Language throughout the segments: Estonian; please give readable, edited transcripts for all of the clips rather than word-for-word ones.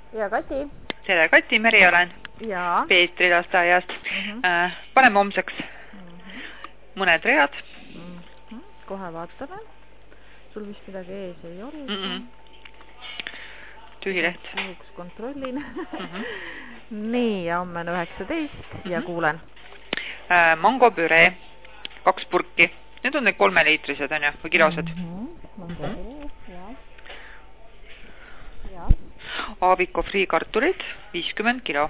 ja Kati. Tere, Kati, Meri olen. Ja. Peetri lasteaiast. Paneme homseks mõned read. Kohe vaatame. Sul vist midagi ees ei ole. Tühi leht. Lõhuks kontrollin. Nii, ja homme on 19 ja kuulen. Mangopüree, 2 purki. Need on need 3-liitrised, on ju, või kilosed. Aaviko friikartulid, 50 kilo.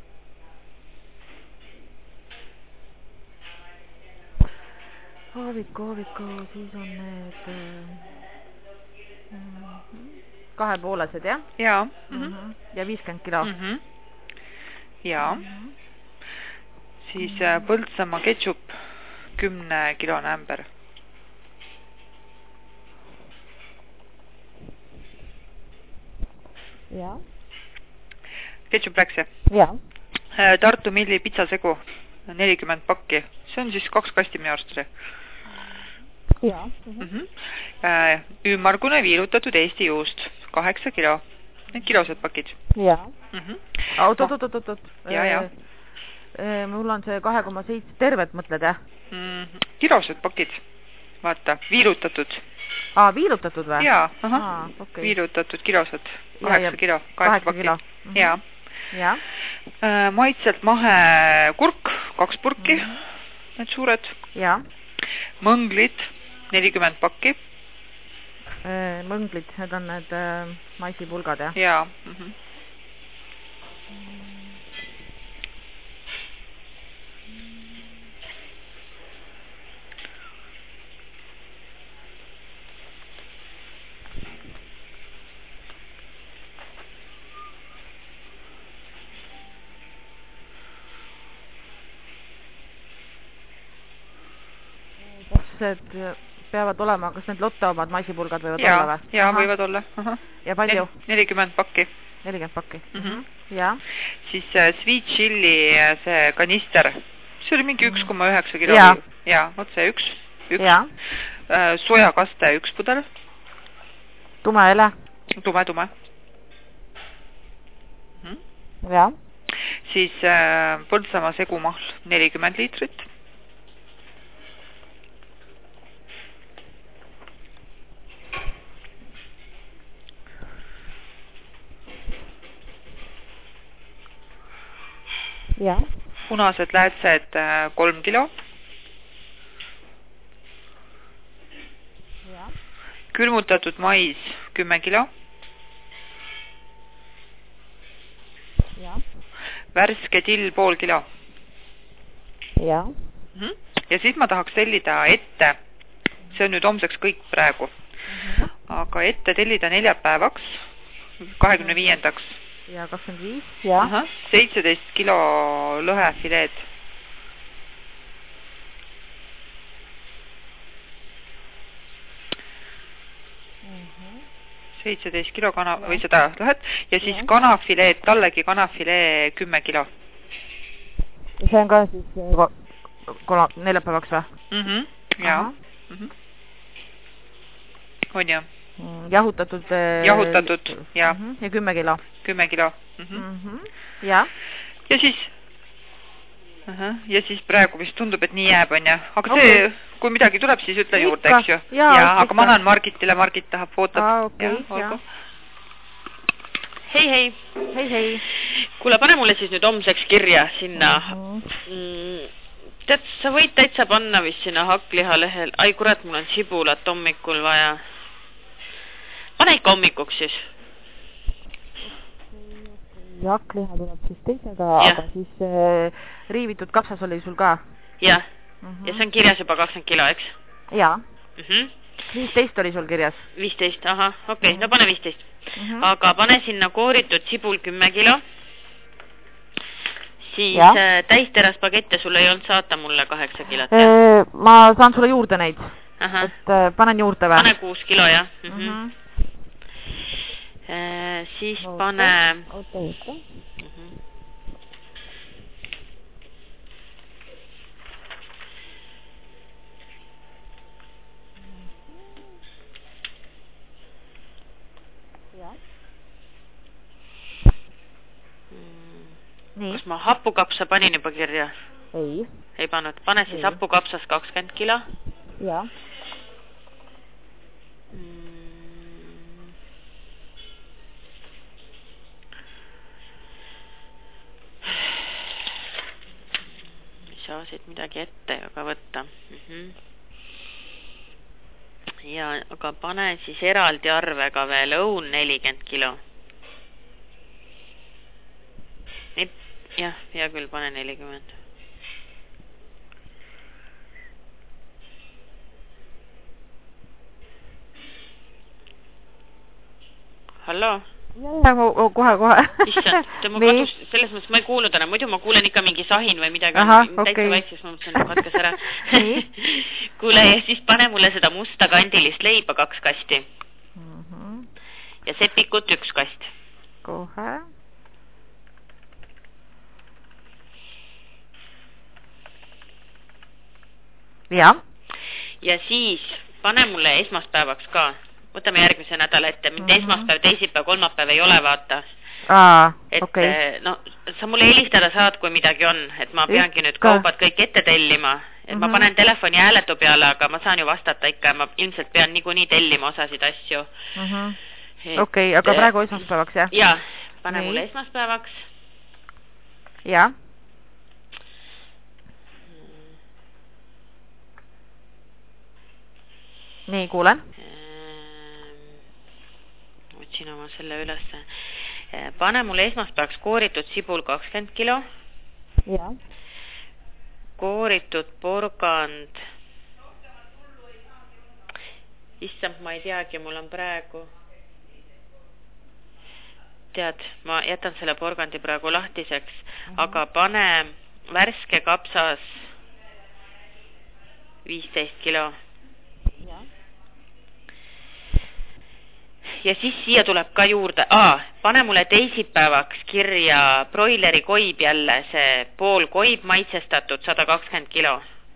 Aaviko, siis on need 2,5-sed, jah? Jaa. Ja 50 kilo. Jaa. Siis Põltsamaa ketšup, 10 kilone ämber. Jaa. Ketšup läks, jah? Jaa. Tartu Milli pitsasegu, 40 pakki. See on siis 2 kasti minu arust. Jaa. Ümmargune viilutatud Eesti juust, 8 kilo. Need kilosed pakid. Jaa. Oot. Jaa. Mul on see 2,7 tervet, mõtled, jah? Kilosed pakid. Vaata, viilutatud. Viilutatud või? Jaa, okay. Viilutatud kilosed. 8 kilo. 8 kilo. Jaa. Maitselt mahe kurk, 2 purki. Need suured. Jaa. Mõnglid, 40 pakki. Mõnglid, need on need maisipulgad, jah? Jaa. Kas peavad olema, kas need Lotte omad maisipulgad võivad olla või? Jaa, võivad olla. Ja palju? 40 pakki. 40 pakki. Jaa. Siis Sweet Chili see kanister. See oli mingi 1,9 kilo. Jaa, otse 1. Jaa. Sojakaste 1 pudel. Tume ele? Tume. Jaa. Siis Põltsamaa segumahl 40 liitrit. Ja. Punased läätsed 3 kilo. Ja. Külmutatud mais 10 kilo. Ja. Värske till pool kilo. Ja. Ja siis ma tahaks tellida ette. See on nüüd homseks kõik praegu. Aga ette tellida neljapäevaks, 25. Ja 25. Ja. 17 kilo lõhefileed. -hmm. 17 kilo või seda lõhet. Ja siis kanafileed, tallegi kanafilee 10 kilo. See on ka siis neljapäevaks või? Jaa. On ju? Jahutatud, jah. Ja 10 kilo. 10 kilo. Ja. Ja siis praegu vist tundub, et nii jääb, on ju. Aga see, kui midagi tuleb, siis ütle juurde, eks ju? Jaa, aga ma annan Margitile, Margit tahab, ootab. Hei. Kuule, pane mulle siis nüüd homseks kirja sinna. Tead, sa võid täitsa panna vist sinna hakkliha lehel. Ai, kurat, mul on sibulat hommikul vaja. Pane ikka hommikuks siis. Hakkliha tuleb siis teisega, aga siis riivitud kapsas oli sul ka? Jah. Ja see on kirjas juba 20 kilo, eks? Jaa. 15 oli sul kirjas? 15, okei, no pane 15. Aga pane sinna kooritud sibul 10 kilo. Siis täisteras bagette sul ei olnud saata mulle 8 kilot. Ma saan sulle juurde neid. Et panen juurde või? Pane 6 kilo, jah. Siis pane... kas ma hapukapsa panin juba kirja? Ei pannud. Pane siis hapukapsas 20 kilo. Jaa. Ei saa siit midagi ette aga võtta. Ja aga pane siis eraldi arvega veel õun 40 kilo. Jah, hea küll, pane 40. Hallo? Kohe. Issand, mu kadus, selles mõttes ma ei kuulnud enam, muidu ma kuulen ikka mingi sahin või midagi. Täitsa vaikses, ma mõtlesin, et katkes ära. Kuule, ja siis pane mulle seda musta kandilist leiba 2 kasti. Ja sepikut 1 kast. Kohe. Ja. Ja siis pane mulle esmaspäevaks ka. Võtame järgmise nädala ette. Mitte esmaspäev, teisipäev, kolmapäev ei ole, vaata. No, sa mulle helistada saad, kui midagi on. Et ma peangi nüüd kaubad kõik ette tellima. Et ma panen telefoni hääletu peale, aga ma saan ju vastata ikka. Ma ilmselt pean niikuinii tellima osasid asju. Okei, aga praegu esmaspäevaks, jah? Jaa, pane mulle esmaspäevaks. Jah. Nii, kuulen. Otsin oma selle ülesse. Pane mulle esmaspäevaks kooritud sibul 20 kilo. Ja. Kooritud porgand. Issand, ma ei teagi, mul on praegu. Tead, ma jätan selle porgandi praegu lahtiseks, aga pane värske kapsas 15 kilo. Ja siis siia tuleb ka juurde, pane mulle teisipäevaks kirja broileri koib jälle, see pool koib maitsestatud 120 kilo.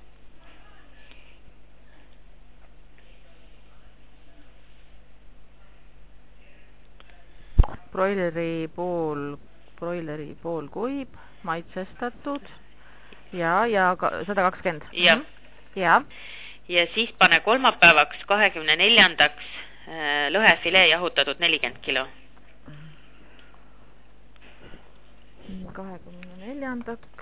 Broileri pool koib maitsestatud ja 120. Ja. Ja siis pane kolmapäevaks 24-ndaks lõhefilee jahutatud 40 kilo. 24-ndaks.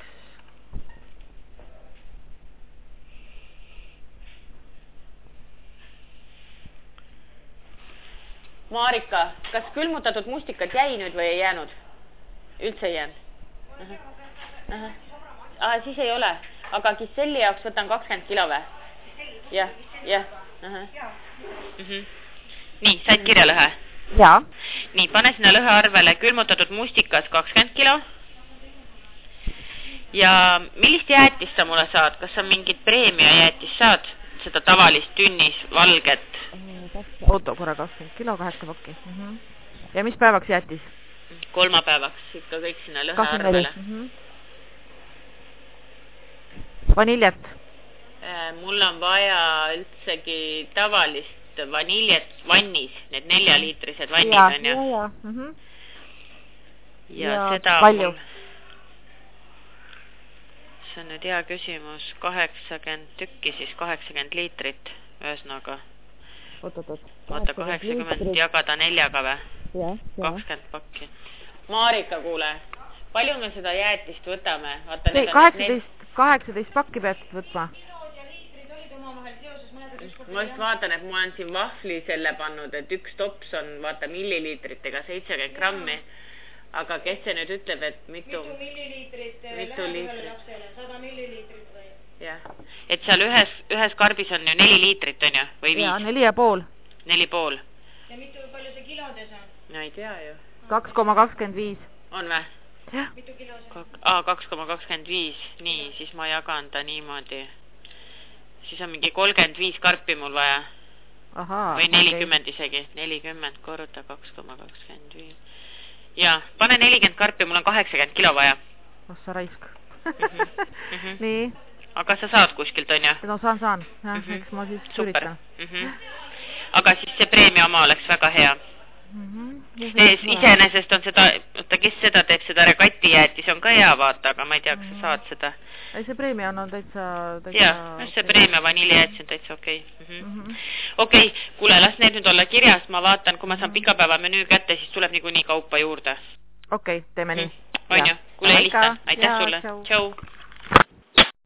Marika, kas külmutatud mustikad jäi nüüd või ei jäänud? Üldse ei jäänud? Siis ei ole. Aga Giselli jaoks võtan 20 kilo või? Jah. Nii, said kirja lõhe? Jaa. Nii, pane sinna lõhe arvele külmutatud mustikas 20 kilo. Ja millist jäätist sa mulle saad? Kas sa mingit preemia jäätist saad? Seda tavalist tünnis, valget? Oota korra 20 kilo, 8 pakki. Ja mis päevaks jäätis? Kolmapäevaks, ikka kõik sinna lõhe arvele. Vaniljat? Mul on vaja üldsegi tavalist vaniljet vannis, need 4-liitrised vannid on ju. Ja seda palju? See on nüüd hea küsimus, 80 tükki, siis 80 liitrit, ühesõnaga. Vaata, 80 jagada 4-ga või? 20 pakki. Marika, kuule, palju me seda jäätist võtame? 18 pakki pead võtma. Ma just vaatan, et ma olen siin vahvli selle pannud, et üks tops on, vaata, milliliitritega 70 grammi, aga kes see nüüd ütleb, et mitu milliliitrit 100 milliliitrit või? Jah, et seal ühes karbis on ju 4 liitrit, on ju, või 5? Jaa, 4,5. 4,5. Ja palju see kilodes on? No ei tea ju. 2,25. On või? Jah. Mitu kilos on? 2,25. Nii, siis ma jagan ta niimoodi. Siis on mingi 35 karpi mul vaja. Või 40 isegi. 40 korda 2,25. Ja, pane 40 karpi, mul on 80 kilo vaja. Sa raisk. Nii. Aga sa saad kuskilt, on ju? No saan. Eks ma siis üritan. Aga siis see preemia oma oleks väga hea. Iseenesest on seda, kes seda teeb, seda regati jäätis on ka hea vaata, aga ma ei tea, kas sa saad seda. Ei, see preemia on täitsa... Jah, see preemia vaniljejäätis on täitsa okei. Okei, kuule, las need nüüd olla kirjas, ma vaatan, kui ma saan pikapäeva menüü kätte, siis tuleb niikuinii kaupa juurde. Okei, teeme nii. On ju, kuule helista, aitäh sulle. Tšau.